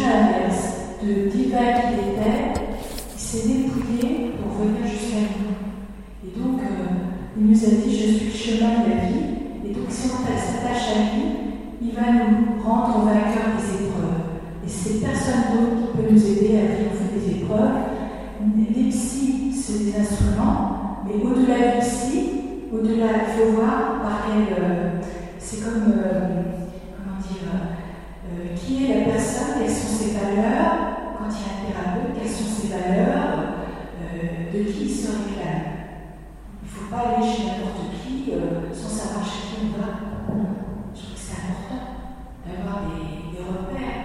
l'inverse. De divin qu'il était, il s'est dépouillé pour venir jusqu'à nous. Et donc, il nous a dit, je suis le chemin de la vie. Et donc, si on s'attache à lui, il va nous rendre vainqueurs des épreuves. Et c'est personne d'autre qui peut nous aider à vivre des épreuves. Les psys, c'est des instruments, mais au-delà des psys, au-delà, il faut voir par quel. C'est comme, comment dire, qui est la personne, quelles sont ses valeurs, quand il y a un thérapeute, quelles sont ses valeurs, de qui il se réclame. Il ne faut pas aller chez n'importe qui sans savoir chez qui on va. Je trouve que c'est important d'avoir des repères.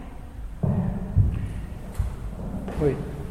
Oui.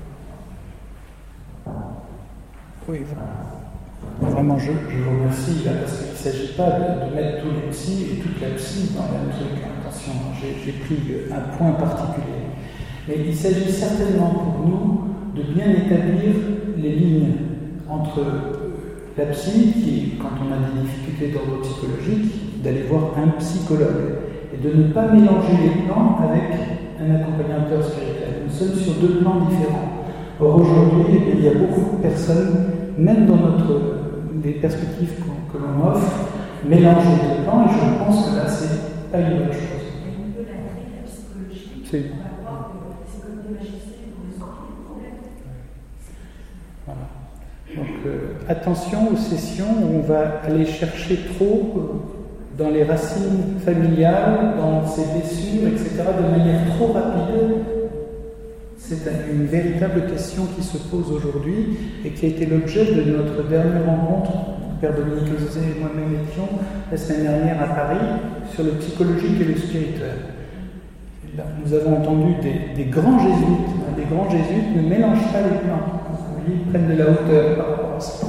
Oui, vraiment, je vous remercie, là, parce qu'il ne s'agit pas de mettre tous les psys et toute la psy dans le même truc. Attention, j'ai pris un point particulier. Mais il s'agit certainement pour nous de bien établir les lignes entre la psy, qui, quand on a des difficultés d'ordre psychologique, d'aller voir un psychologue, et de ne pas mélanger les plans avec un accompagnateur spirituel. Nous sommes sur deux plans différents. Or, aujourd'hui, il y a beaucoup de personnes, même dans les perspectives que l'on offre, mélangent les deux plans, et je pense que là, c'est pas une bonne chose. On peut l'appeler la psychologie. C'est... On va voir que c'est comme des magiciens pour résoudre les problèmes. Voilà. Donc, attention aux sessions où on va aller chercher trop dans les racines familiales, dans ses blessures, etc., de manière trop rapide. C'est une véritable question qui se pose aujourd'hui et qui a été l'objet de notre dernière rencontre. Père Dominique José et moi-même étions la semaine dernière à Paris sur le psychologique et le spirituel. Et là, nous avons entendu des grands jésuites. Des grands jésuites ne mélangent pas les plans. Ils prennent de la hauteur par rapport à ça.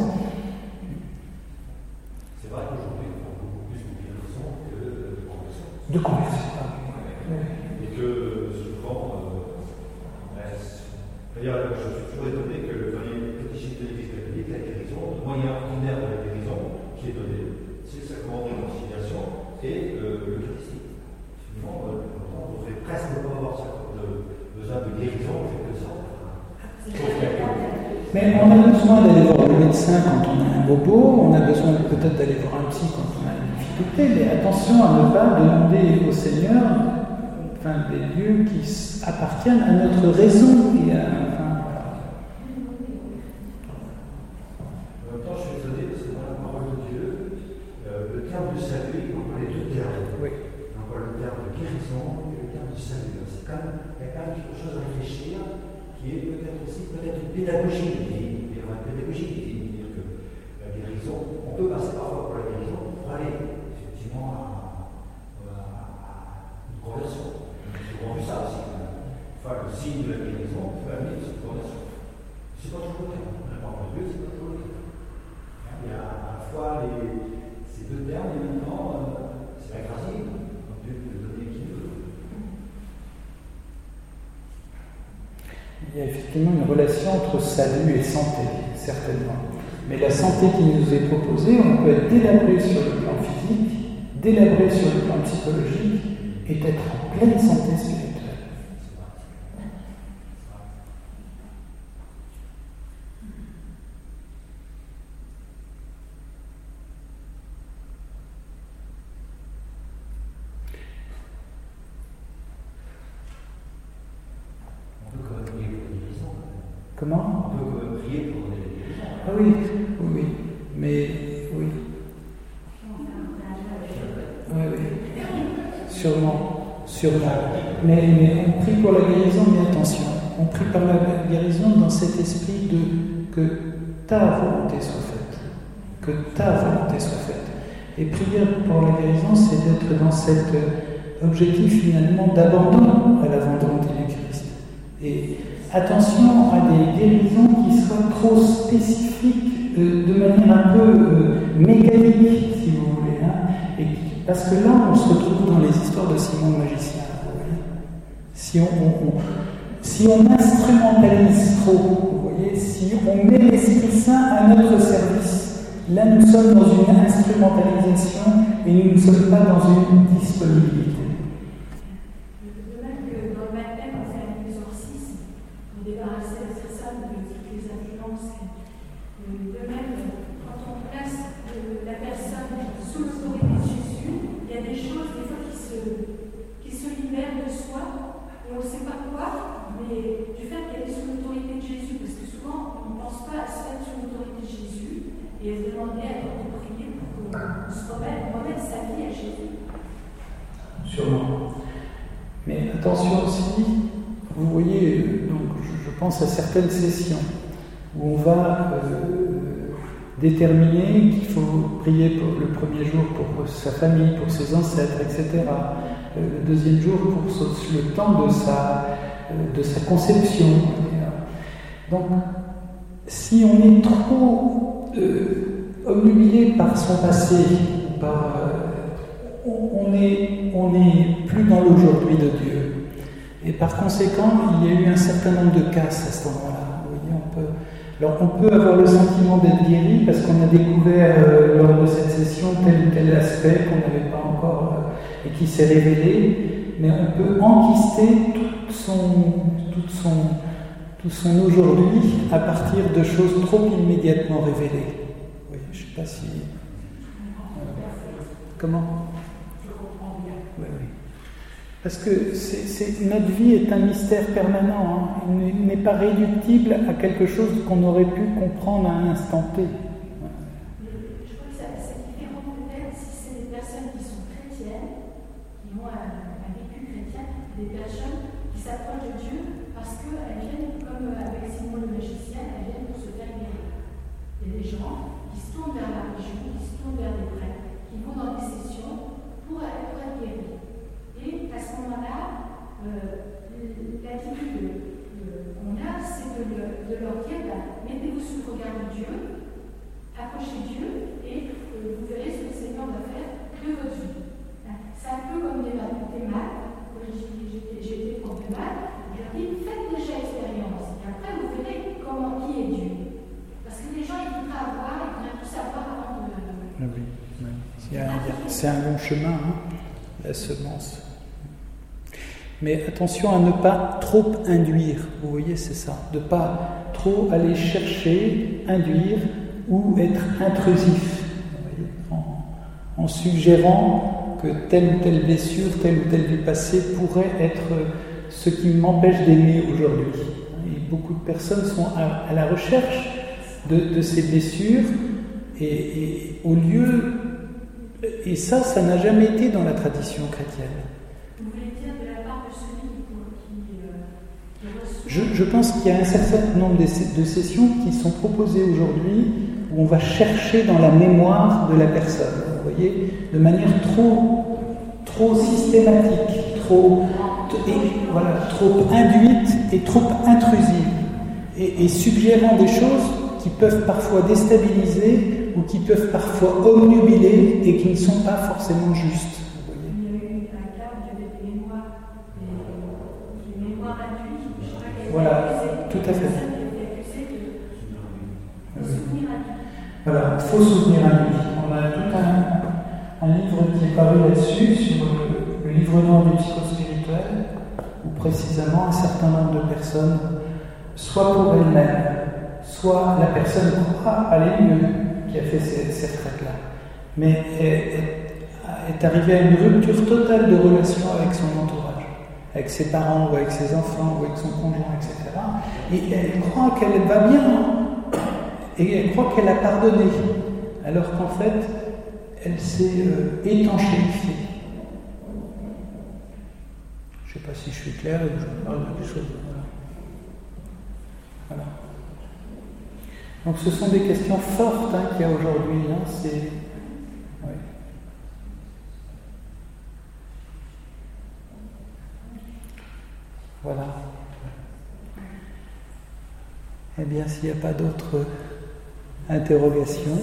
C'est vrai qu'aujourd'hui, on parle beaucoup plus de guérison que de conversion. De conversion. Et que souvent, d'ailleurs, je suis toujours étonné que dans les catéchismes de l'Église catholique, la guérison, le moyen ordinaire de la guérison qui est donné, c'est le sacrement de réconciliation et le catéchisme. Finalement, on devrait presque pas avoir besoin de guérison, on fait que ça. Mais on a besoin d'aller voir le médecin quand on a un bobo, on a besoin peut-être d'aller voir un psy quand on a une difficulté, mais attention à ne pas demander au Seigneur des lieux qui appartiennent à notre raison et à... En même temps, je suis étonné parce que dans la parole de Dieu, le terme du salut, il emploie les deux termes. Oui. Il emploie le terme de guérison et le terme du salut. Il y a quand même quelque chose à réfléchir qui est peut-être une pédagogie. Il y aura une pédagogie qui veut dire que la guérison, on peut passer parfois pour la guérison pour aller effectivement à une conversion. On a vu ça aussi. Enfin, le signe de la guérison peut amener cette conversion. C'est pas toujours le cas. La parole de Dieu, c'est pas toujours le cas. Il y a à la fois ces deux termes, et maintenant, c'est la grâce. Dieu peut donner qui veut. Il y a effectivement une relation entre salut et santé, certainement. Mais la santé qui nous est proposée, on peut être délabré sur le plan physique, délabré sur le plan psychologique, et être en pleine santé spirituelle. On peut quand même prier pour la guérison. Comment ? On peut quand même prier pour la guérison. Ah oui, oui, mais oui. Oui. Sûrement. Mais on prie pour la guérison, mais attention, on prie par la guérison dans cet esprit que ta volonté soit faite. Que ta volonté soit faite. Et prier pour la guérison, c'est d'être dans cet objectif finalement d'abandon à la volonté du Christ. Et attention à des guérisons qui soient trop spécifiques, de manière un peu mécanique, si vous voulez. Parce que là, on se retrouve dans les histoires de Simon le magicien. Si on instrumentalise trop, vous voyez, si on met l'Esprit Saint à notre service, là nous sommes dans une instrumentalisation et nous ne sommes pas dans une disponibilité. De même que dans le baptême, sait pas quoi, mais du fait qu'elle est sous l'autorité de Jésus, parce que souvent, on ne pense pas à se mettre sous l'autorité de Jésus et se demander à de prier pour qu'on se remette sa vie à Jésus. Sûrement. Mais attention aussi, vous voyez, donc je pense à certaines sessions où on va déterminer qu'il faut prier pour le premier jour pour sa famille, pour ses ancêtres, etc. Le deuxième jour pour le temps de sa conception. Donc, si on est trop obnubilé par son passé, on n'est plus dans l'aujourd'hui de Dieu. Et par conséquent, il y a eu un certain nombre de casses à ce moment-là. Vous voyez, on peut avoir le sentiment d'être guéri parce qu'on a découvert lors de cette session tel ou tel aspect qu'on n'avait pas encore et qui s'est révélé, mais on peut enquister tout son aujourd'hui à partir de choses trop immédiatement révélées. Oui, je ne sais pas si... Comment ? Oui. Parce que notre vie est un mystère permanent. Hein. Il n'est pas réductible à quelque chose qu'on aurait pu comprendre à un instant T. Je crois que c'est différent peut-être si c'est des personnes qui sont chrétiennes, qui ont un vécu chrétien, des personnes qui s'approchent de Dieu parce qu'elles viennent, comme avec Simon le magicien, elles viennent pour se faire guérir. Il y a des gens qui se tournent vers la religion, qui se tournent vers des prêtres, qui vont dans des sessions pour être guéris. Et à ce moment-là, l'attitude qu'on a, c'est de leur dire mettez-vous sous le regard de Dieu, approchez Dieu, et vous verrez ce que le Seigneur va faire de votre vie. C'est un peu comme des maths. J'ai été prof de maths, je leur dis faites déjà expérience, et après vous verrez qui est Dieu. Parce que les gens, ils voudraient avoir, ils voudraient tout savoir avant de. Oui. C'est un long chemin, la semence. Mais attention à ne pas trop induire, vous voyez, c'est ça, de ne pas trop aller chercher, induire ou être intrusif, vous voyez, en suggérant que telle ou telle blessure, telle ou telle vie passée pourrait être ce qui m'empêche d'aimer aujourd'hui. Et beaucoup de personnes sont à la recherche de ces blessures et au lieu... Et ça n'a jamais été dans la tradition chrétienne. Vous voulez dire de la part de celui qui Je pense qu'il y a un certain nombre de sessions qui sont proposées aujourd'hui où on va chercher dans la mémoire de la personne, vous voyez, de manière trop systématique, trop induite et trop intrusive, et suggérant des choses qui peuvent parfois déstabiliser ou qui peuvent parfois obnubiler et qui ne sont pas forcément justes. Il y a eu un cas où il y avait des mémoires induites. Voilà, tout à fait. Voilà, faux souvenir induit. On a tout un livre qui est paru là-dessus, sur le livre noir du psychospirituel, où précisément un certain nombre de personnes, soit pour elles-mêmes, soit la personne croit aller mieux, qui a fait ces retraites-là, mais est arrivée à une rupture totale de relation avec son entourage, avec ses parents ou avec ses enfants ou avec son conjoint, etc. Et elle croit qu'elle va bien, et elle croit qu'elle a pardonné, alors qu'en fait, elle s'est étanchéifiée. Je ne sais pas si je suis clair et je parle de des choses. Voilà. Donc ce sont des questions fortes qu'il y a aujourd'hui. Oui. Voilà. Eh bien, s'il n'y a pas d'autres interrogations.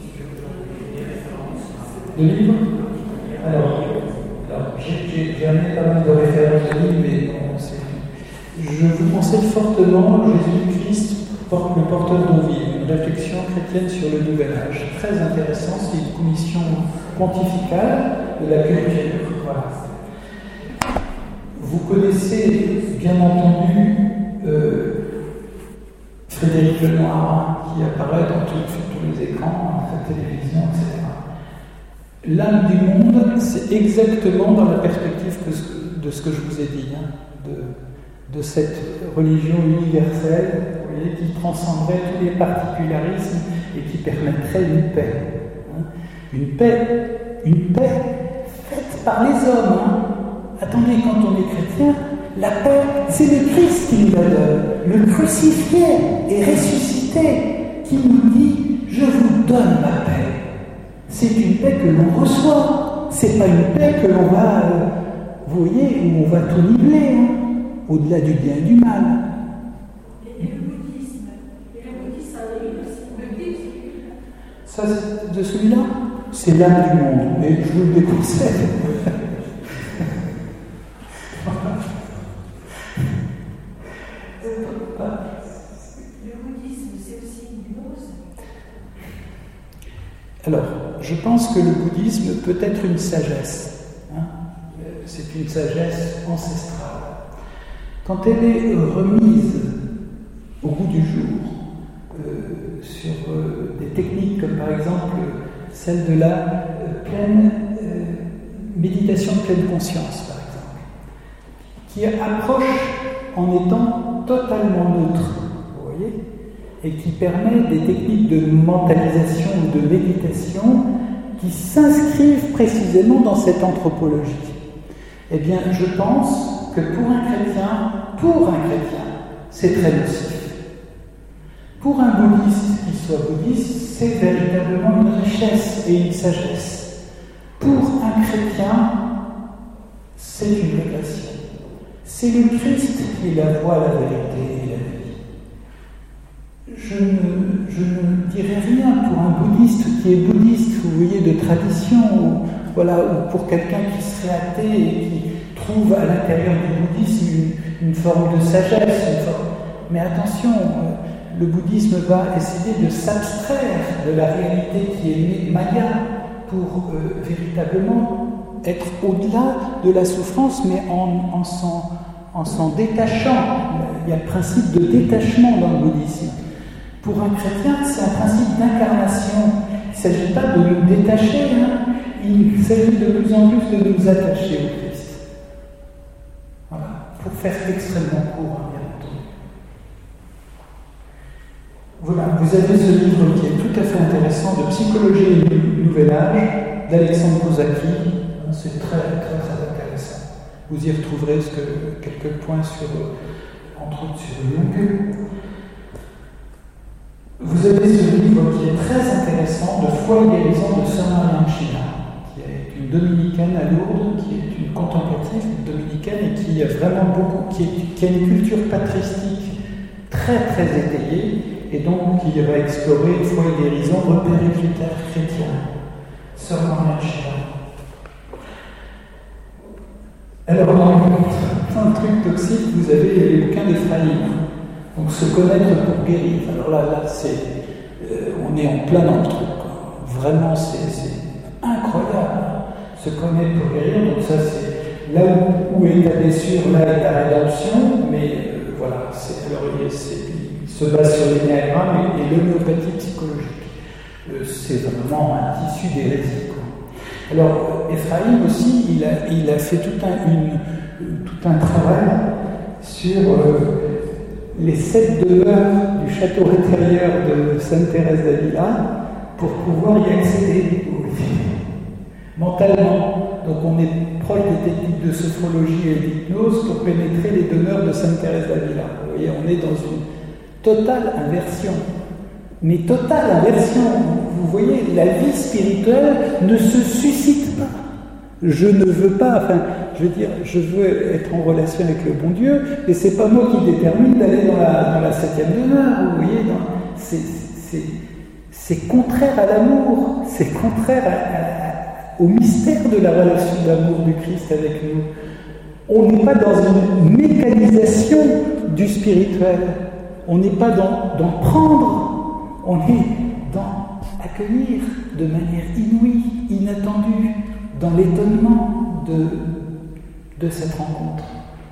Le livre ? Alors j'ai amené pas mal de références de livres, mais bon, je vous conseille fortement Jésus-Christ, le porteur d'eau vive, une réflexion chrétienne sur le Nouvel Âge. Très intéressant, c'est une commission pontificale de la culture. Voilà. Vous connaissez bien entendu Frédéric Lenoir, qui apparaît sur tous les écrans, à la télévision, etc. L'âme du monde, c'est exactement dans la perspective de ce que je vous ai dit, de cette religion universelle, vous voyez, qui transcenderait tous les particularismes et qui permettrait une paix. Une paix faite par les hommes. Attendez, quand on est chrétien, la paix, c'est le Christ qui nous la donne, le crucifié et ressuscité, qui nous dit « Je vous donne ma paix ». C'est une paix que l'on reçoit, c'est pas une paix que l'on va, vous voyez, où on va tout niveler, au-delà du bien et du mal. Et le bouddhisme, ça en est une aussi. Ça, de celui-là, c'est l'âme du monde, mais je vous le déconseille. Le bouddhisme, c'est aussi une gnose. Alors, je pense que le bouddhisme peut être une sagesse. C'est une sagesse ancestrale. Quand elle est remise au goût du jour sur des techniques comme par exemple celle de la pleine méditation de pleine conscience, par exemple, qui approche en étant totalement neutre, vous voyez, et qui permet des techniques de mentalisation ou de méditation qui s'inscrivent précisément dans cette anthropologie. Eh bien, je pense que pour un chrétien, c'est très nocif. Pour un bouddhiste qui soit bouddhiste, c'est véritablement une richesse et une sagesse. Pour un chrétien, c'est une régression. C'est le Christ qui est la voie, la vérité et la vie. Je ne dirais rien pour un bouddhiste qui est bouddhiste, vous voyez, de tradition, ou pour quelqu'un qui serait athée et qui trouve à l'intérieur du bouddhisme une forme de sagesse. Mais attention, le bouddhisme va essayer de s'abstraire de la réalité qui est maya pour véritablement être au-delà de la souffrance, mais en s'en détachant. Il y a le principe de détachement dans le bouddhisme. Pour un chrétien, c'est un principe d'incarnation. Il ne s'agit pas de nous détacher, il s'agit de plus en plus de nous attacher au Christ. Voilà, pour faire extrêmement court, bien entendu. Voilà, vous avez ce livre qui est tout à fait intéressant, de Psychologie du Nouvel Âge, d'Alexandre Kozaki. C'est très, très, très intéressant. Vous y retrouverez quelques points entre autres sur Jung. Vous avez ce livre qui est très intéressant, de Foi et guérison de Sœur Marianne China, qui est une dominicaine à Lourdes, qui est une contemplative dominicaine et qui a vraiment qui a une culture patristique très très étayée, et donc qui va explorer Foi et guérison, repères et critères chrétiens. Sœur Marianne China. Alors, dans le truc toxique, vous avez les bouquins d'Ephraïm. Donc, se connaître pour guérir. Alors là on est en plein dans le truc. Vraiment, c'est incroyable. Se connaître pour guérir. Donc, ça, c'est là où est ta blessure, là est ta rédemption. Mais voilà, il se base sur l'énéagramme et l'homéopathie psychologique. C'est vraiment un tissu d'hérésie. Alors, Ephraïm aussi, il a fait tout un travail sur les 7 demeures du château intérieur de Sainte Thérèse d'Avila pour pouvoir y accéder mentalement. Donc, on est proche des techniques de sophrologie et d'hypnose pour pénétrer les demeures de Sainte Thérèse d'Avila. Vous voyez, on est dans une totale inversion. Mais totale inversion. Vous voyez, la vie spirituelle ne se suscite pas. Je ne veux pas, je veux être en relation avec le bon Dieu, et c'est pas moi qui détermine d'aller dans la 7e demeure. Vous voyez, c'est contraire à l'amour, c'est contraire au mystère de la relation d'amour du Christ avec nous. On n'est pas dans une mécanisation du spirituel, on n'est pas dans prendre, on est dans accueillir de manière inouïe, inattendue, dans l'étonnement de cette rencontre.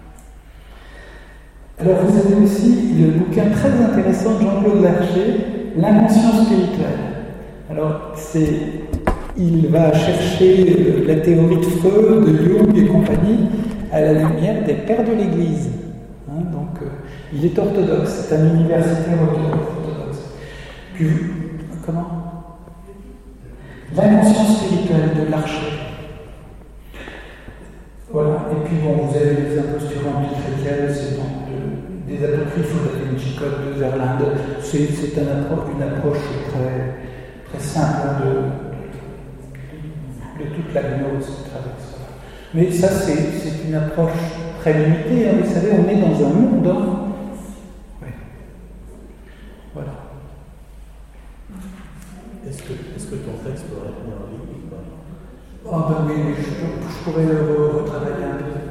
Alors vous avez aussi le bouquin très intéressant de Jean-Claude Larcher, L'inconscient spirituel. Alors il va chercher la théorie de Freud, de Jung et compagnie à la lumière des pères de l'Église. Donc il est orthodoxe, c'est un universitaire orthodoxe. Puis, comment? L'inconscient spirituel de l'archer. Voilà, et puis bon, vous avez les impostures antichrétiennes, c'est donc des apocryphes de Chicotte de Verlinde. C'est une approche très simple de toute la gnose qui traverse. Mais ça, c'est une approche très limitée. Hein. Vous savez, on est dans un monde. Hein. Oui. Voilà. Est-ce que ton texte pourrait être mis en ligne ou pas? Ah ben oui, je pourrais le retravailler un peu.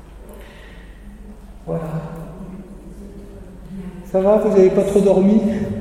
Voilà. Ça va, vous n'avez pas trop dormi?